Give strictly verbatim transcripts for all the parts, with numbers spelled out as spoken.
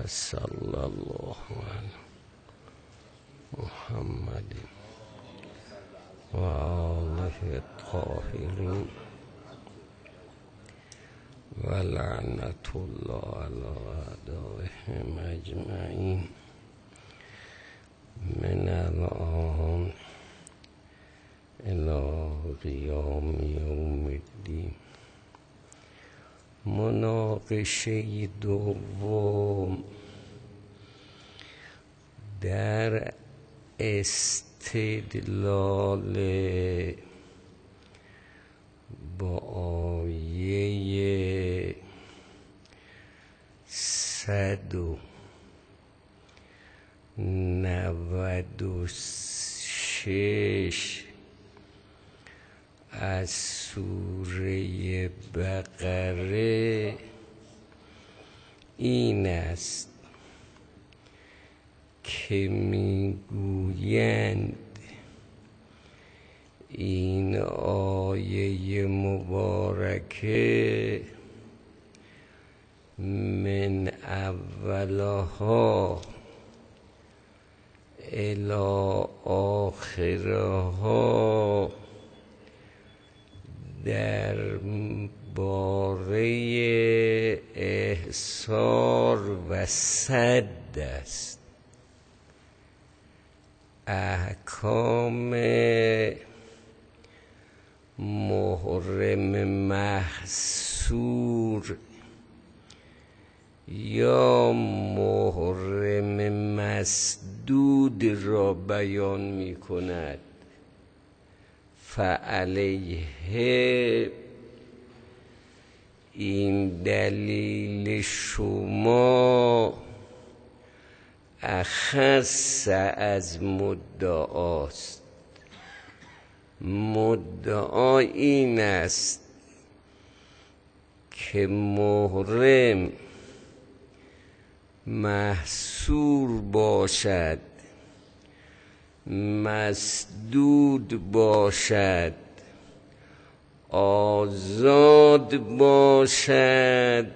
صلی الله علی محمد و آله الطاهرین و لعنت الله علی اعدائهم اجمعین من الان الی قیام یوم الدین. مناقشه دوم در استدلال با آیه صد و نود و شش از سوره بقره این است که میگویند این آیه مبارکه من اولها الی آخرها در باره احصار و سد است. احکام محرم محصور یا محرم مسدود را بیان می کند. فعلیه این دلیل شما اخص از مدعاست. مدعا این است که محرم محصور باشد، مسدود باشد، آزاد باشد،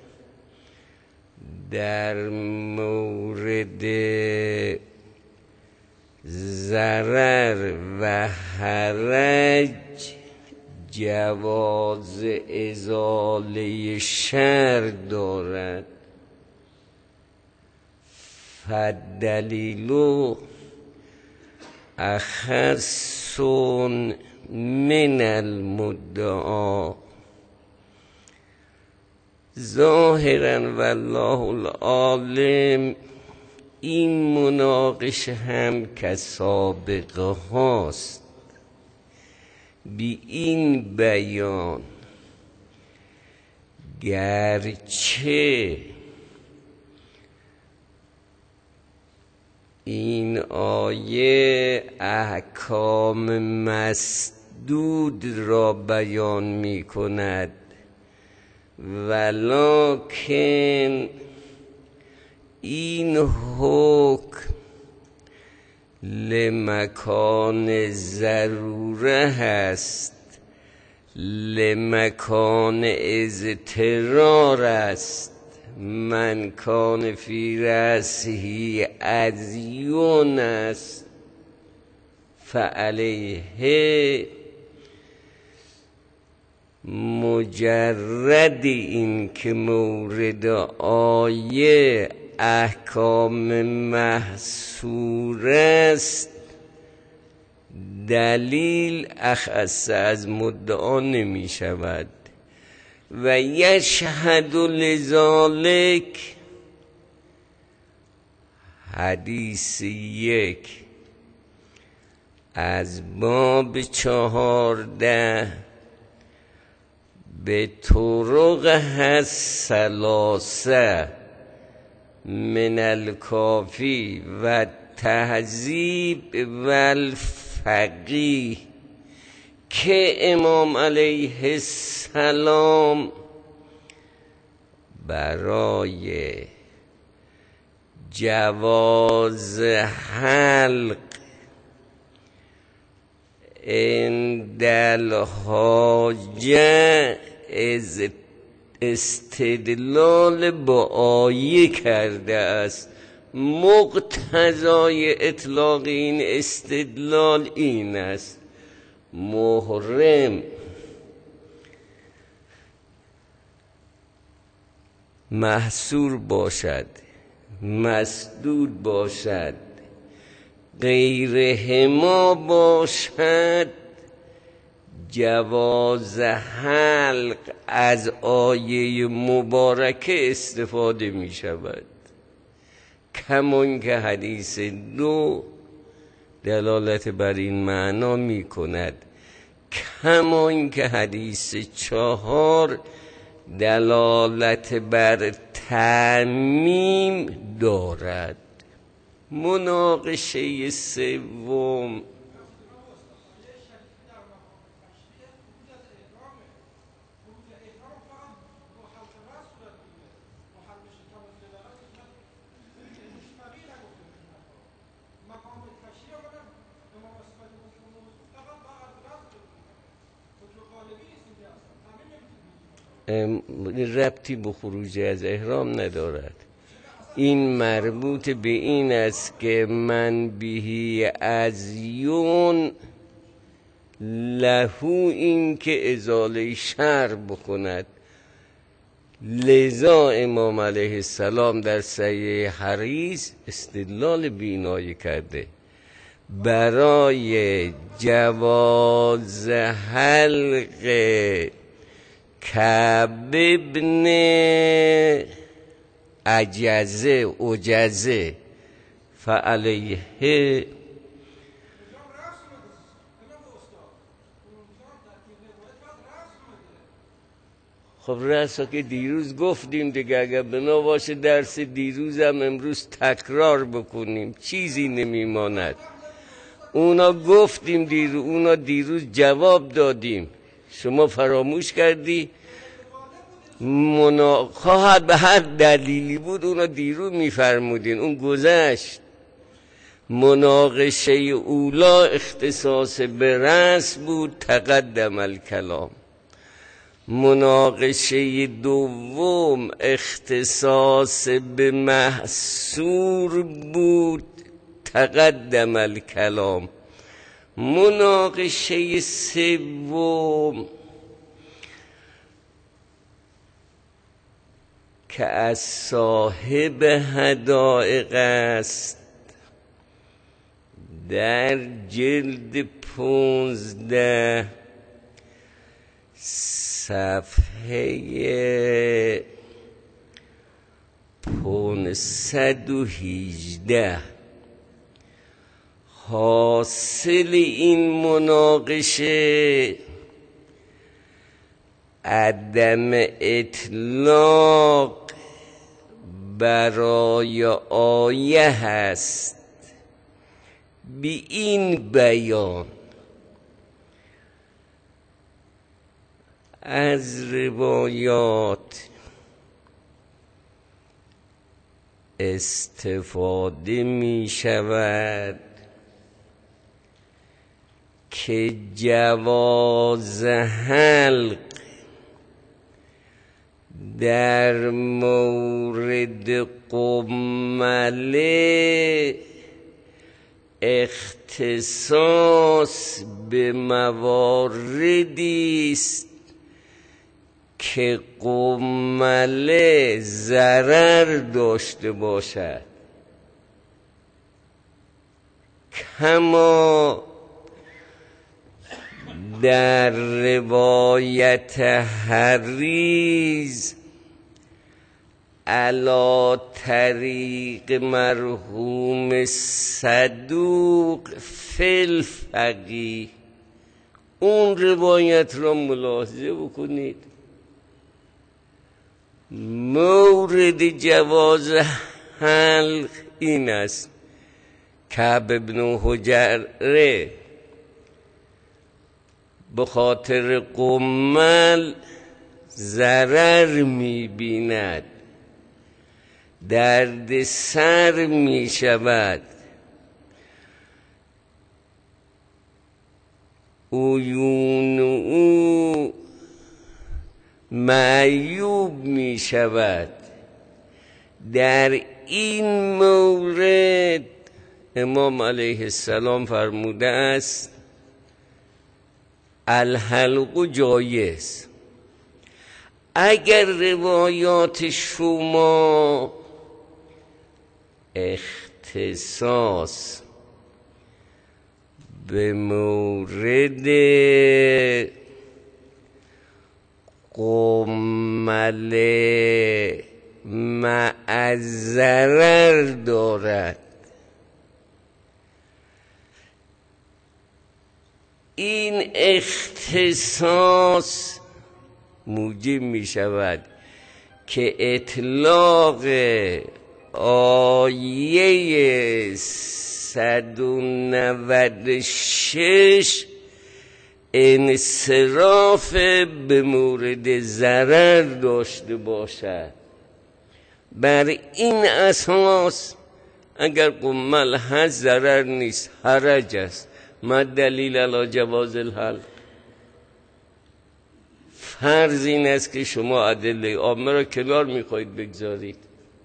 در مورد ضرر و حرج جواز ازاله شر دارد. فالدلیل اخص من المدعا. ظاهرا والله العالم این مناقشه هم که سابقه هاست بی این بیان، گرچه این آیه احکام مسدود را بیان می کند، ولکن این حکم لمکان ضروره هست، لمکان اضطرار است. من کان فی رأسه اذیون است فعلیه مجرد این که مورد آیه احکام محصور است، دلیل اخص از مدعا نمی شود. و یشهد لذالک حدیث یک از باب چهارده به طرق هست ثلاثه من الکافی و تهذیب و الفقیه که امام علیه السلام برای جواز حلق عند الحاجه از استدلال با آیه کرده است. مقتضای اطلاق این استدلال این است: محرم محصور باشد، مسدود باشد، غیرهما باشد، جواز حلق از آیه مبارکه استفاده می شود، کمان که حدیث دو دلالت بر این معنا می کند، کمان که حدیث چهار دلالت بر تعمیم دارد. مناقشه سوم ربطی به خروج از احرام ندارد. این مربوط به این است که من بهی ازیون لهو، این که ازاله شر بکند. لذا امام علیه السلام در صحیح حدیث استدلال بینایی کرده برای جواز حلق کعب ابن عجزه عجزه فعلیه. خب رأسا که دیروز گفتیم دیگه، اگر بنا باشه درس دیروزم امروز تکرار بکنیم چیزی نمیماند. اونا گفتیم دیروز، اونا دیروز جواب دادیم، شما فراموش کردی. منا... خواهد به هر دلیلی بود اونا دیروز میفرمودین، اون گذشت. مناقشه اولا اختصاص به رأس بود، تقدم الکلام. مناقشه دوم اختصاص به محصور بود، تقدم الکلام. مناقشه سوم که از صاحب حدائق است، در جلد پونزده صفحه پانصد و هجده. حاصل این مناقشه عدم اطلاق برای آیه هست بی این بیان. از روایات استفاده می شود که جواز حلق در مورد قمله اختصاص به مواردی است که قمله ضرر داشته باشد، کما در روایت حریز علی طریق مرحوم صدوق فی الفقیه. اون روایت را ملاحظه بکنید. مورد جواز حلق این است: کعب ابن حجره به خاطر قمل ضرر می‌بیند، درد سر می شود، عیون او معیوب می شود. در این مورد امام علیه السلام فرموده است الحلق جایز. اگر روایات شما اختصاص به مورد قمل مع ضرر دارد، این اختصاص موجب می شود که اطلاق آیه صد و نود و شش انصراف به مورد ضرر داشته باشد. بر این اساس اگر قمل هست ضرر نیست، حرج است. ما دلیل علی جواز الحلق؟ فرض این است که شما ادله عامه را کنار میخواهید بگذارید.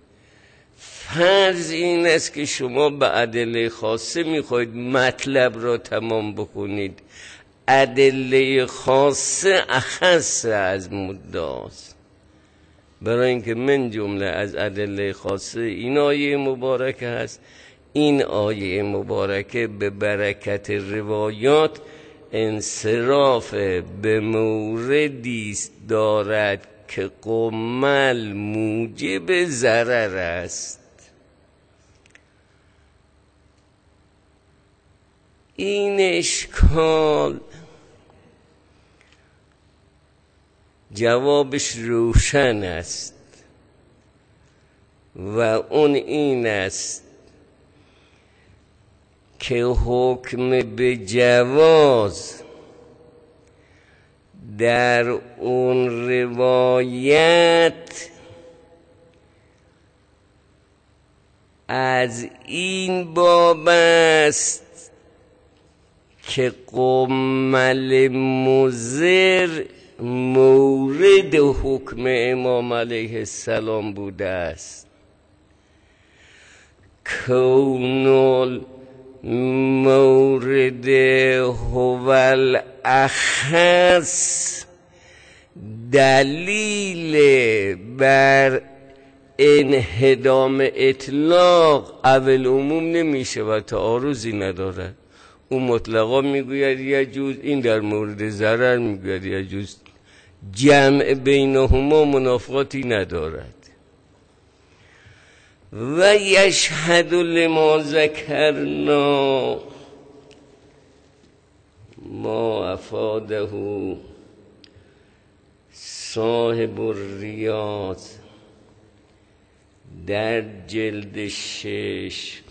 فرض این است که شما به ادله خاصه میخواهید مطلب را تمام بکنید. ادله خاصه اخص از مدعاست. برای اینکه من جمله از ادله خاصه این آیه مبارکه هست. این آیه مبارکه به برکت روایات انصراف به موردی دارد که قمل موجب ضرر است. این اشکال جوابش روشن است و اون این است که حکم به جواز در اون روایت از این باب است که قمل مضر مورد حکم امام علیه السلام بوده است. کون مورد هو الاخص دلیل بر انهدام اطلاق اول عموم نمیشه و تعارضی ندارد. اون مطلقا میگوید یجوز، این در مورد ضرر میگوید یجوز. جمع بینهما منافاتی ندارد. و یشهد لما ذکرنا ما افاده صاحب الریاض در جلد شش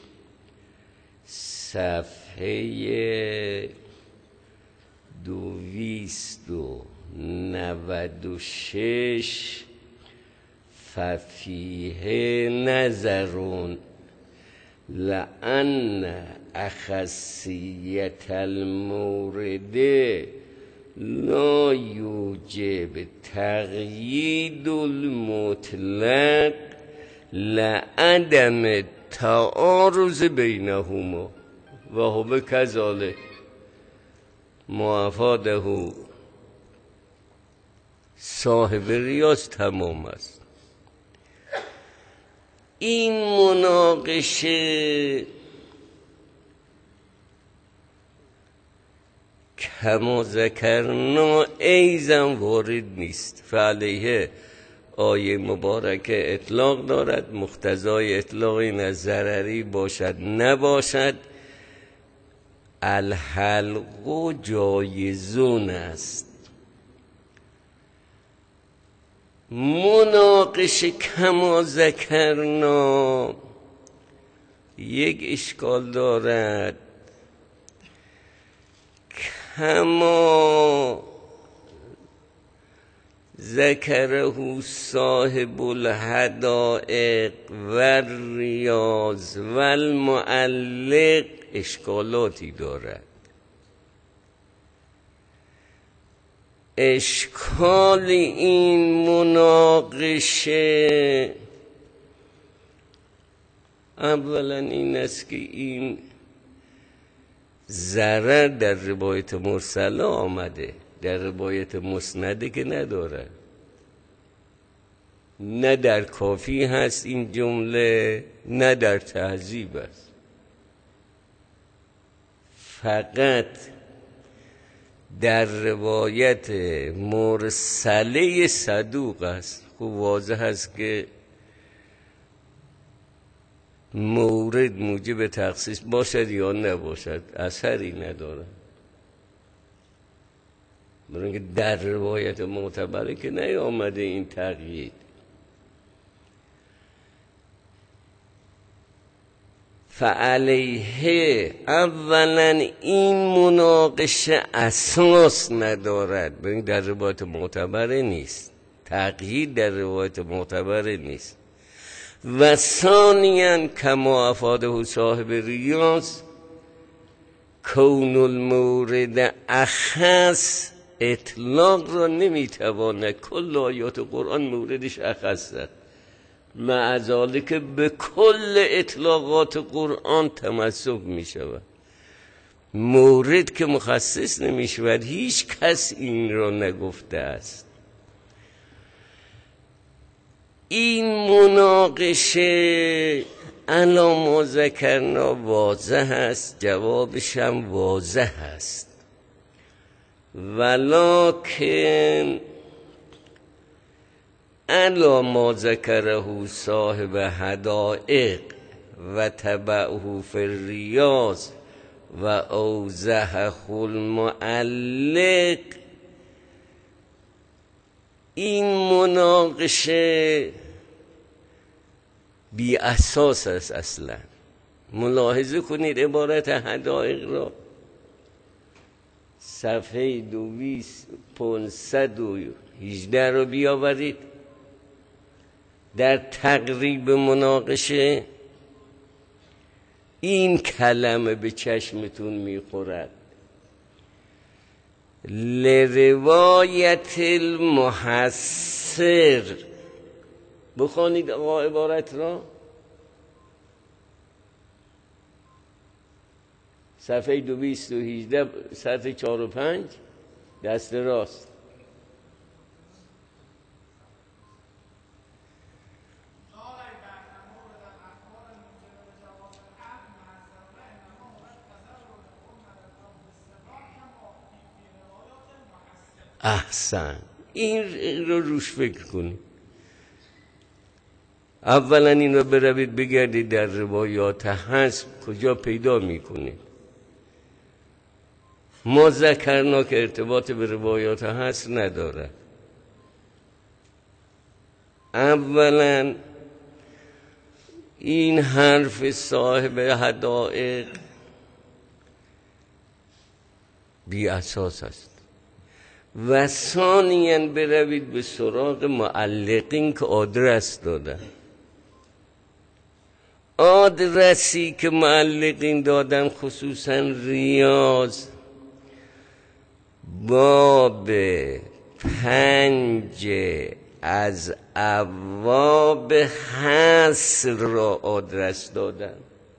صفحه دویست و نود و شش ففیه نظرون لأن اخصیت المورد لا یوجب تقیید المطلق لعدم تعارض بینهما و هو کذالک ما افاده صاحب ریاض تمام است. این مناقشه کما ذکرنا ایضا وارد نیست. فعلیه آیه مبارکه اطلاق دارد، مقتضای اطلاق این از ضرری باشد نباشد. الحلق جایزون است. مناقشه کما ذکرنا یک اشکال دارد. کما ذکره صاحب الحدائق و الریاض و المعلق اشکالاتی دارد. اشکال این مناقشه اولا این است که این ضرر در روایت مرسله آمده، در روایت مسنده که نداره. نه در کافی هست این جمله، نه در تهذیب است. فقط در روایت مرسله صدوق است. خوب واضح است که مورد موجب تخصیص باشد یا نباشد اثری نداره، برای اینکه در روایت معتبره که نیامده این تقیید. فعلیه اولا این مناقشه اساس ندارد، برای در روایت معتبره نیست، تقیید در روایت معتبره نیست. و ثانیاً کما افاده صاحب ریاض کون المورد اخص اطلاق را نمیتواند، کل آیات قرآن موردش اخص است، مع ذالک به کل اطلاقات قرآن تمسک می شود. مورد که مخصص نمی شود، هیچ کس این را نگفته است. این مناقشه علا ما ذکرنا واضح است، جوابش هم واضح است، ولکن علا ما ذکره صاحب حدائق و تبعه فی الریاض و اوضحه المعلق. این مناقشه بی اساس است اصلا. ملاحظه کنید عبارت حدائق را، صفحه دویست پانصد و هجده رو بیاورید در تقریب مناقشه. این کلمه به چشمتون میخورد، لروایت المحصر. بخوانید آقا عبارت را، صفحه دویست و هجده سطح چار و پنج دست راست. احسن، این رو روش فکر کنید. اولا این رو بروید بگردید در روایات هست کجا پیدا میکنید. ما ذکرنا که ارتباط به روایات هست نداره. اولا این حرف صاحب حدائق بی اساس است. و ثانیاً بروید به سراغ معلقین که آدرس دادن. آدرسی که معلقین دادن خصوصاً ریاض باب پنج از ابواب حصر را آدرس دادن.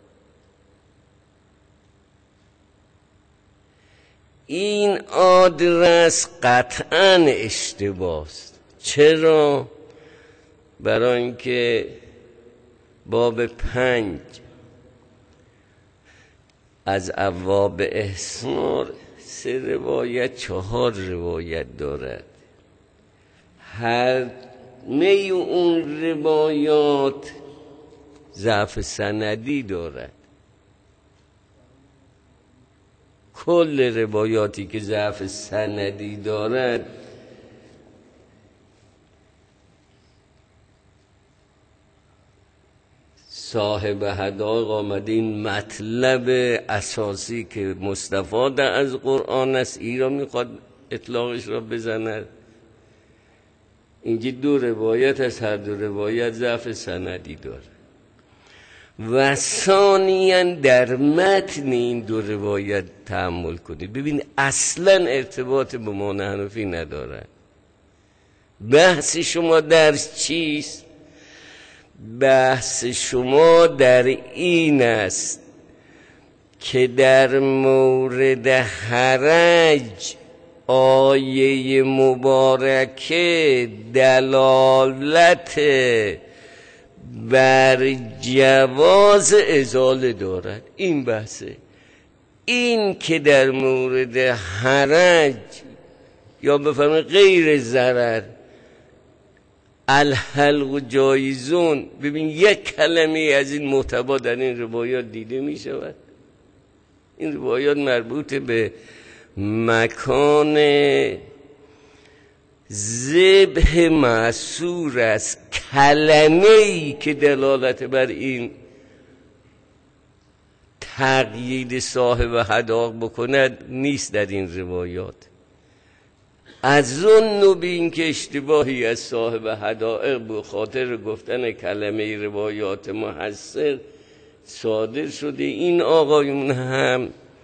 این آدرس قطعاً اشتباه است. چرا؟ برای اینکه باب پنج از ابواب احصار سه روایت چهار روایت دارد. هر می اون روایات ضعف سندی دارد. کل روایاتی که ضعف سندی دارد صاحب حدائق آمده این مطلب اساسی که مستفاد از قرآن است این را میخواد اطلاقش را بزند. اینجا دو روایت از هر دو روایت ضعف سندی داره. و ثانیاً در متن این دو روایت تأمل کنید. ببین اصلا ارتباط با ما حنفی ندارن. بحث شما در چیست؟ بحث شما در این است که در مورد حرج آیه مبارکه دلالت بر جواز ازاله دارد. این بحثه. این که در مورد حرج یا بفرمایید غیر ضرر الحلق جایزون، ببین یک کلمه از این محتوا در این روایات دیده می شود. این روایات مربوط به مکان ذبح معصور است. کلمه ای که دلالت بر این تقیید صاحب حداق بکند نیست در این روایات. از اون نوبین که اشتباهی از صاحب حدائق به خاطر گفتن کلمه روایات محصر صادر شده. این آقایون هم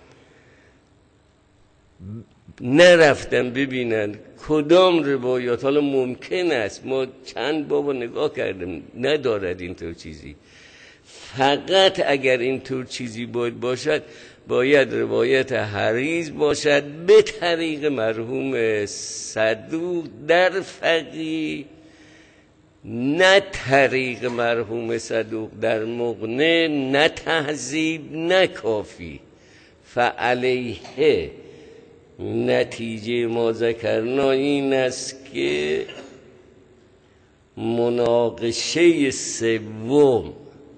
نرفتن ببینن کدام روایات. حالا ممکن است ما چند بابا نگاه کردیم ندارد اینطور چیزی. فقط اگر اینطور چیزی باید باشد باید روایت حریز باشد به طریق مرحوم صدوق در فقیه، نه طریق مرحوم صدوق در مغنی، نه تهذیب، نه کافی. فعلیه نتیجه ما ذکرنا این است که مناقشه سوم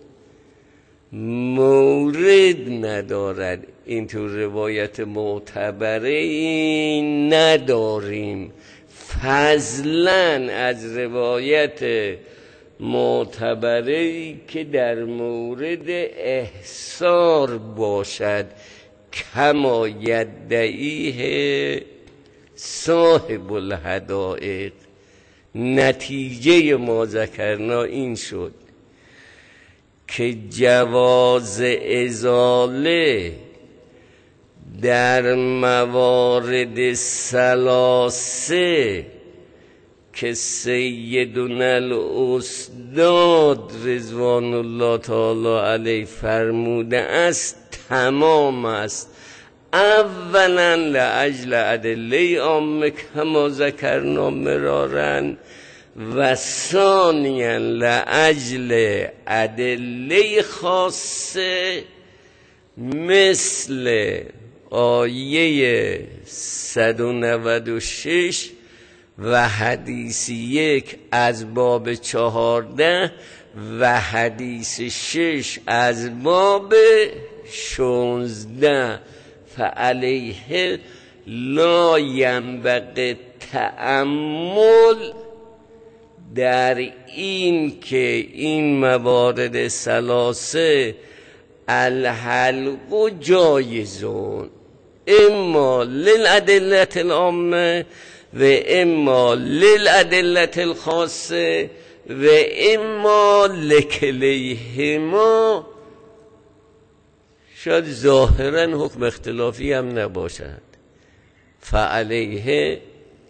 مورد ندارد. اینطور روایت معتبره این نداریم. فضلا از روایت معتبره که در مورد احصار باشد کما یدعیه صاحب الحدائق. نتیجه ما ذکرنا این شد که جواز ازاله در موارد ثلاثه که سیدنا الاستاد رضوان الله تعالی علیه فرموده است تمام است. اولا لاجل ادله عامه کما ذکرنا مرارا و ثانیا لاجل ادله خاصه مثل آیه صد و نود و شش و حدیث یک از باب چهارده و حدیث شش از باب شانزده. فعلیه لا ینبغی تأمل در این که این موارد ثلاثه الحلق جایزون اما للادله العامه و اما للادله الخاصه و اما لکلیهما. شاید ظاهرا حکم اختلافی هم نباشد. فعلیه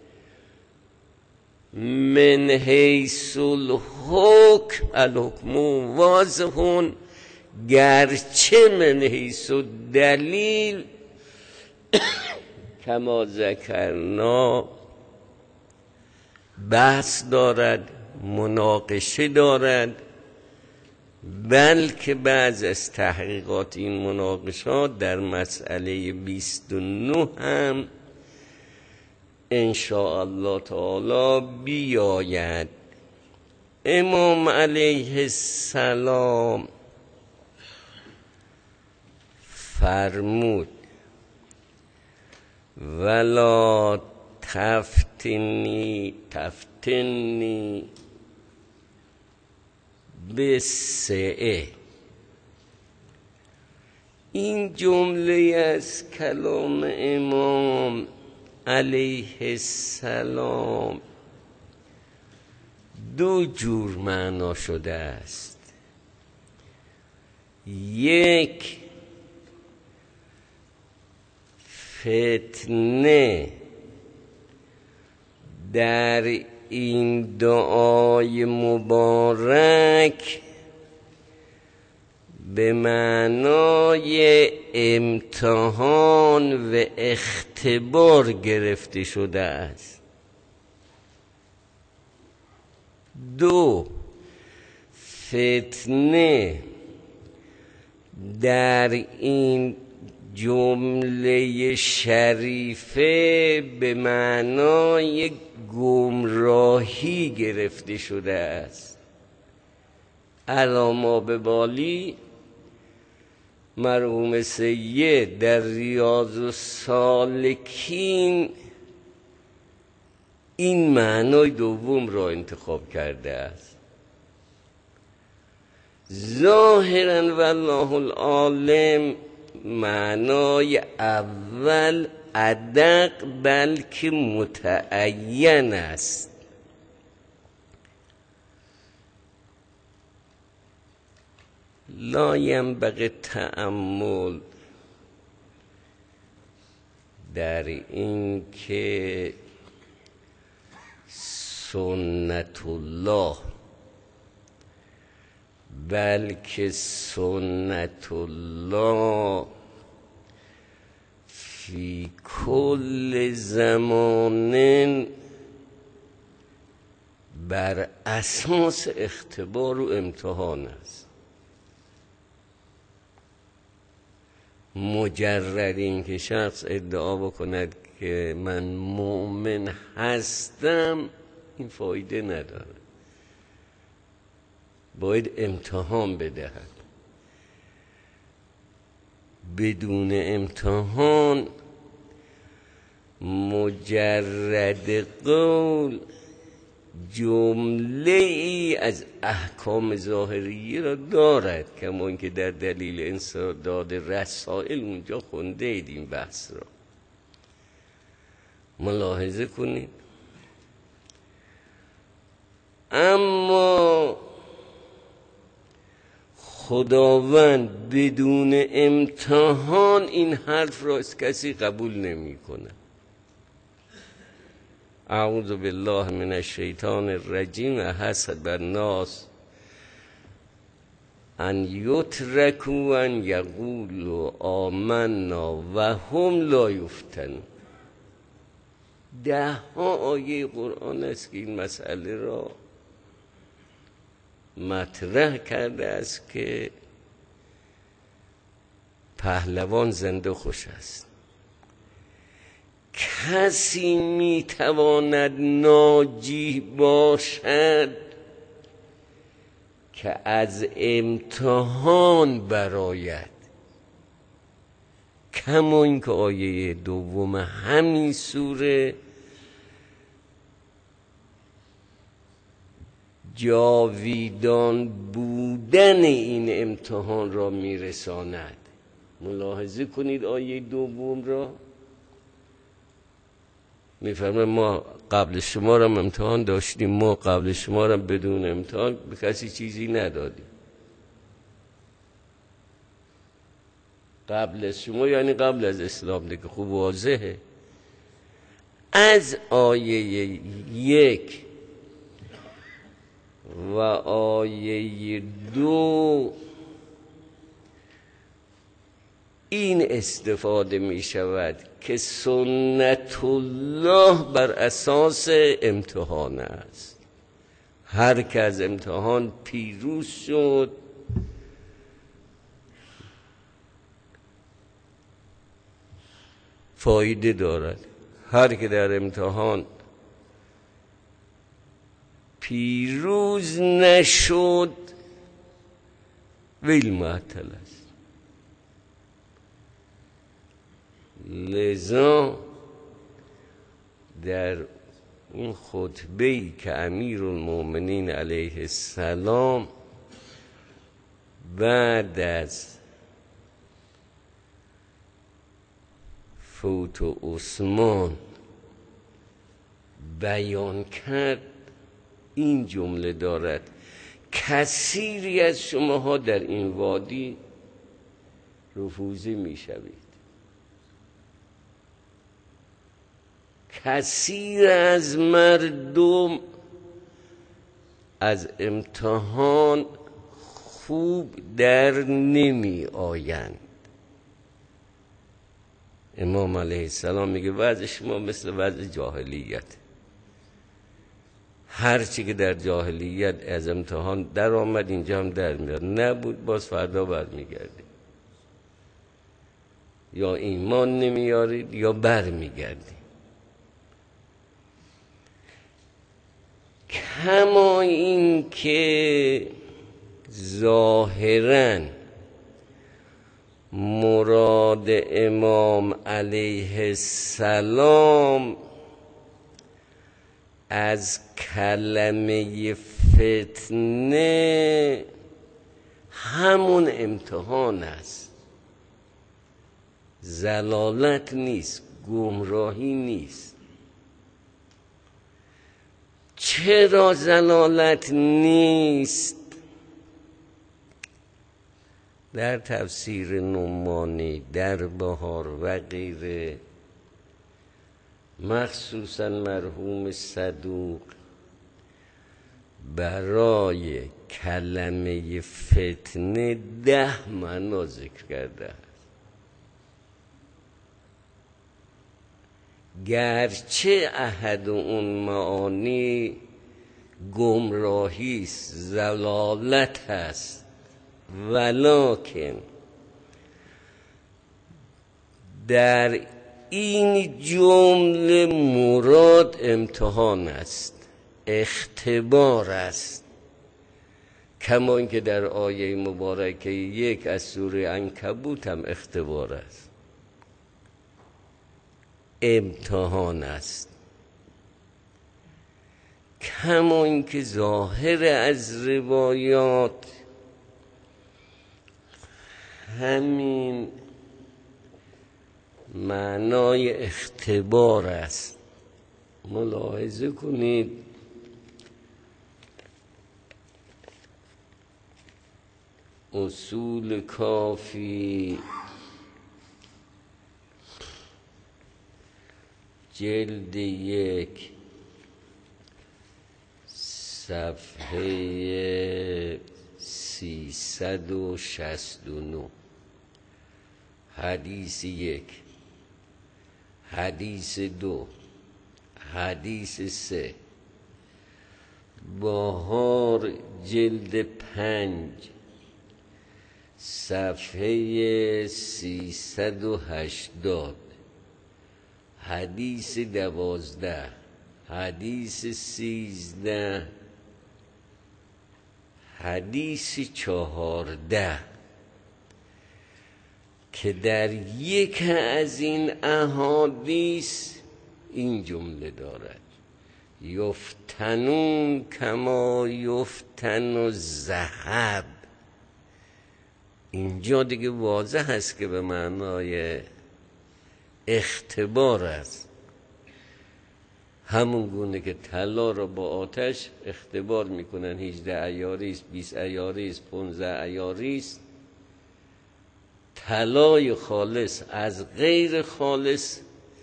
من حیث الحکم الحکم واضحون، گرچه من حیث دلیل کما ذکرنا بحث دارد، مناقشه دارد، بلکه بعض از تحقیقات این مناقشات در مسئله بیست و نه هم ان شاء الله تعالی بیاید. امام علیه السلام فرمود ولا تفتنی تفتنی بسعه. این جمله از کلام امام علیه السلام دو جور معنا شده است. یک فتنه در این دعای مبارک به معنای امتحان و اختبار گرفته شده است. دو، فتنه در این جمله شریفه به معنای گمراهی گرفته شده است. علاما به بالی مرحوم سید در ریاض السالکین این معنای دوم را انتخاب کرده است. ظاهراً والله العالم معنای اول ادق بلکه متعین است. لا ینبغی تأمل در این که سنت الله بلکه سنت الله فی کل زمان بر اساس اختبار و امتحان است. مجرد این که شخص ادعا بکند که من مؤمن هستم این فایده نداره، باید امتحان بدهد. بدون امتحان مجرد قول جمله ای از احکام ظاهریه را دارد، کما اینکه در دلیل انسداد رسائل اونجا خونده اید این بحث را. ملاحظه کنید. اما خداوند بدون امتحان این حرف را از کسی قبول نمی کنه. اعوذ بالله من الشیطان الرجیم. حسب الناس ان یترکوا ان یقولوا آمنا و هم لا یفتنون. ده ها آیه قرآن است که این مسئله را مطرح کرده است که پهلوان زنده خوش است. کسی میتواند ناجی باشد که از امتحان برآید، کما اینکه آیه دوم همین سوره جاویدان بودن این امتحان را میرساند. ملاحظه کنید آیه دوم را. میفرماید ما قبل شما را امتحان داشتیم، ما قبل شما را بدون امتحان به کسی چیزی ندادیم. قبل از شما یعنی قبل از اسلام دیگه، خوب واضحه. از آیه یک و آیه دو این استفاده می شود که سنت الله بر اساس امتحان است. هر که از امتحان پیروز شد فایده دارد، هر که در امتحان پیروز نشد ویل معطل است. لذا در اون خطبه‌ای که امیرالمؤمنین علیه السلام بعد از فوت عثمان بیان کرد این جمله دارد: کثیری از شماها در این وادی رفوزی میشوید. کثیر از مردم از امتحان خوب در نمی آیند. امام علیه السلام میگه وضع شما مثل وضع جاهلیت، هرچی که در جاهلیت از امتحان در آمد اینجا هم در میاد، نبود باز فردا برمیگردید، یا ایمان نمیارید یا برمیگردید. کما این که ظاهراً مراد امام علیه السلام از کلمه فتنه همون امتحان است، ضلالت نیست، گمراهی نیست. چرا ضلالت نیست؟ در تفسیر نعمانی، در بهار و غیره، مخصوصا مرحوم صدوق برای کلمه فتنه ده معنا ذکر کرده است. گرچه احد اون معانی گمراهی است، ضلالت هست، ولکن در این جمله مراد امتحان است، اختبار است. کما اینکه در آیه مبارکه یک از سوره عنکبوت هم اختبار است، امتحان است. کما اینکه ظاهر از روایات همین معنای اختبار است. ملاحظه کنید اصول کافی جلد یک صفحه سیصد و شصت و نه، حدیث یک، حدیث دو، حدیث سه، بهار جلد پنج صفحه سیصد و هشتاد، حدیث دوازده، حدیث سیزده، حدیث چهارده، که در یک از این احادیث این جمله دارد: یفتنون کما یفتن الذهب. اینجا دیگه واضح هست که به معنای اختبار است، همون گونه که طلا رو با آتش اختبار میکنن، هجده عیاری است، بیست عیاری است، پانزده عیاری است. طلای خالص از غیر خالص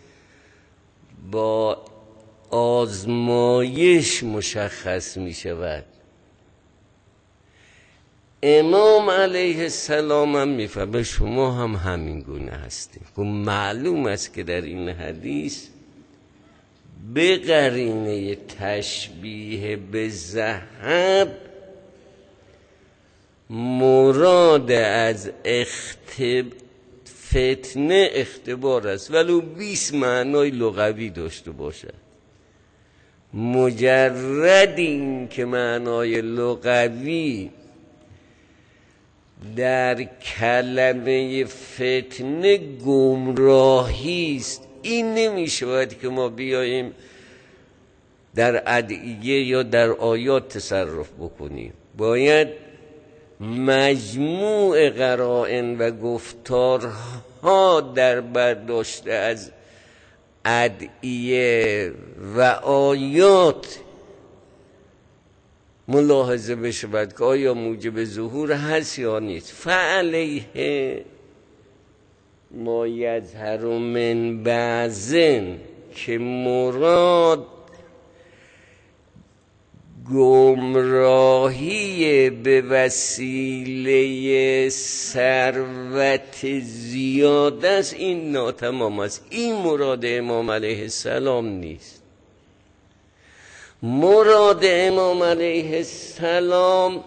با آزمایش مشخص می شود. امام علیه السلام هم می فهمه شما هم همین گونه هستید. معلوم است که در این حدیث به قرینه تشبیه به ذهب مراد از اختب... فتنه اختبار است، ولو بیست معنای لغوی داشته باشد. مجرد این که معنای لغوی در کلمه فتنه گمراهی است، این نمی شود که ما بیاییم در ادعیه یا در آیات تصرف بکنیم. باید مجموع قرائن و گفتارها در برداشت از ادعیه و آیات ملاحظه بشود که آیا موجب ظهور هست یا نیست. فعلیه ما یظهر من بعضن که مراد گمراهی به وسیله ثروت زیاده است، این ناتمام است. این مراد امام علیه السلام نیست. مراد امام علیه السلام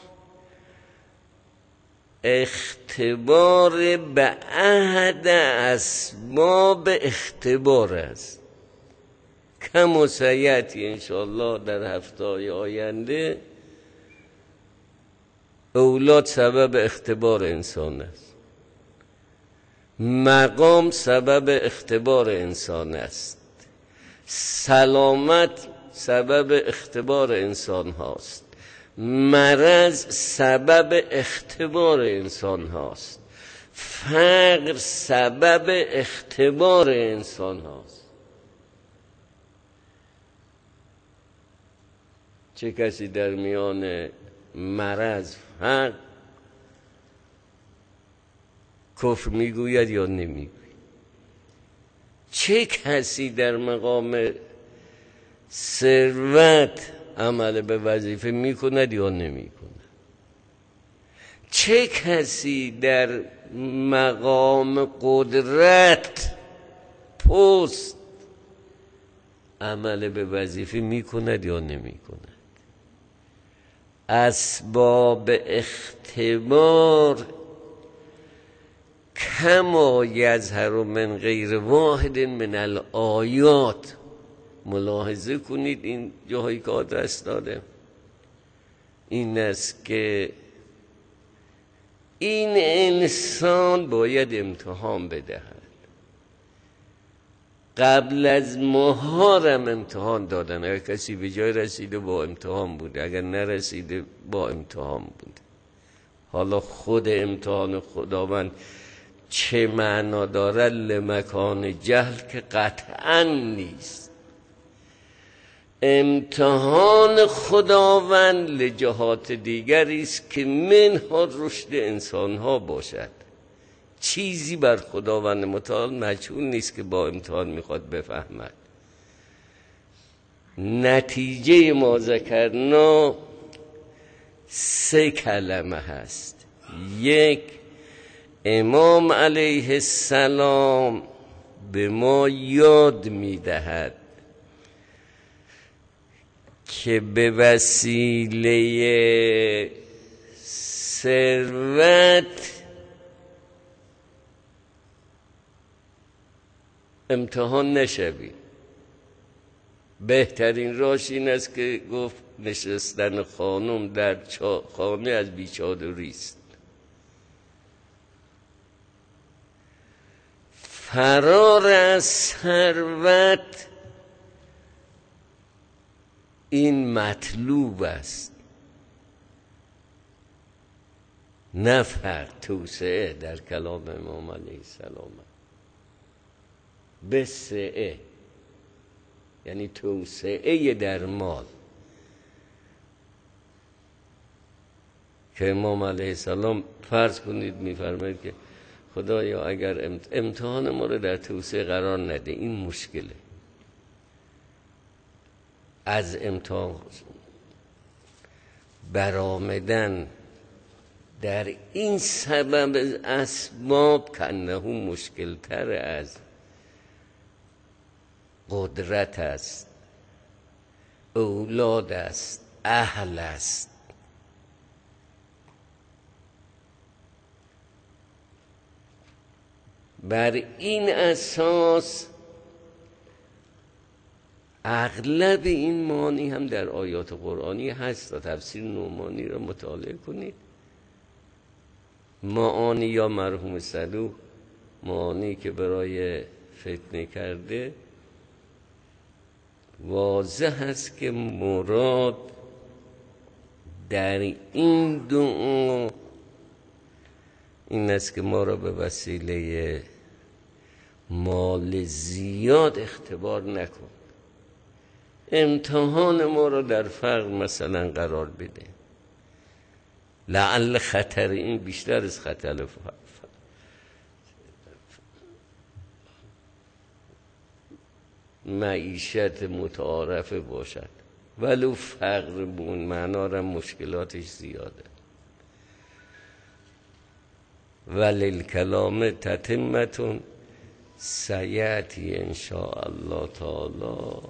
اختبار به احد اسباب اختبار است. کم سیعتی انشاءالله در هفته‌های آینده اولاد سبب اختبار انسان است، مقام سبب اختبار انسان است، سلامت سبب اختبار انسان هاست، مرض سبب اختبار انسان هاست، فقر سبب اختبار انسان هاست. چه کسی در میان مرض فقر کفر میگوید یا نمیگوید؟ چه کسی در مقام ثروت عمل به وظیفه میکند یا نمیکند؟ چه کسی در مقام قدرت پست عمل به وظیفه میکند یا نمیکند؟ اسباب اختبار کما یظهر من غیر واحد من الآیات. ملاحظه کنید این جاهایی که آدرس داده این است که این انسان باید امتحان بدهد. قبل از ماهارم امتحان دادن. اگر کسی به جای رسیده با امتحان بوده، اگر نرسیده با امتحان بوده. حالا خود امتحان خداوند چه معنا دارد لمکان جهل که قطعا نیست. امتحان خداوند لجهات دیگری است که منها رشد انسانها باشد. چیزی بر خداوند متعال مجهول نیست که با امتحان میخواد بفهمد. نتیجه ما ذکرنا سه کلمه هست. یک، امام علیه السلام به ما یاد میدهد که به وسیله ثروت امتحان نشوی. بهترین راهش این است که گفت نشستن خانم در خانه از بیچادری است. فرار از ثروت این مطلوب است، نه فقر. توسعه در کلام امام علیه السلام بسعه یعنی توسعه در مال، که امام علیه السلام فرض کنید میفرماید که خدایا اگر امتحان ما رو در توسعه قرار نده، این مشکله. از امتحان برآمدن در این سبب اسباب کنه مشکل تر از قدرت است، اولاد است، اهل است. بر این اساس اغلب این معانی هم در آیات قرآنی هست. و تفسیر نعمانی را مطالعه کنید. معانی یا مرحوم صدوق معانی که برای فتنه کرده، واضح است که مراد در این دعا این است که ما را به وسیله مال زیاد اختبار نکن، امتحان ما را در فقر مثلا قرار بده. لعل خطر این بیشتر از خطر معیشت متعارفه باشد، ولو فقر به اون معنا را مشکلاتش زیاده. وللکلام تتمتون سیأتی ان شاء الله تعالی